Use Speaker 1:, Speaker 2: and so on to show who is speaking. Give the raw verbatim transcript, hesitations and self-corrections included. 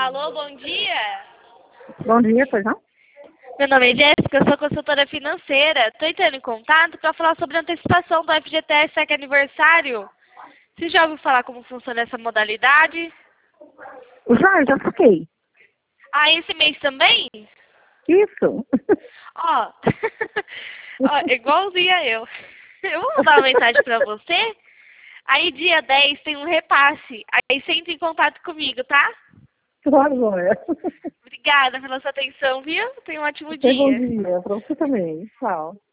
Speaker 1: Alô, bom dia.
Speaker 2: Bom dia, pois não?
Speaker 1: Meu nome é Jéssica, eu sou consultora financeira. Estou entrando em contato para falar sobre a antecipação do F G T S que é aniversário. Você já ouviu falar como funciona essa modalidade?
Speaker 2: Já, já saquei.
Speaker 1: Ah, esse mês também?
Speaker 2: Isso.
Speaker 1: Ó, ó, igualzinha eu. Eu vou mandar uma mensagem para você. Aí dia dez tem um repasse. Aí você entra em contato comigo, tá?
Speaker 2: Claro, Glória.
Speaker 1: Obrigada pela sua atenção, viu? Tenha um ótimo
Speaker 2: Tenha bom
Speaker 1: dia.
Speaker 2: dia. Pra você também. Tchau.